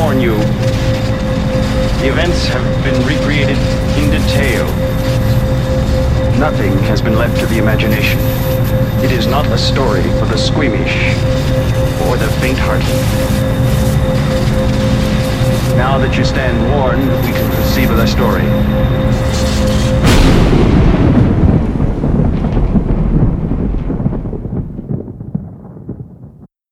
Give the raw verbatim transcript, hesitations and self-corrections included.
warn you. The events have been recreated in detail. Nothing has been left to the imagination. It is not a story for the squeamish or the faint-hearted. Now that you stand warned, we can proceed with our story.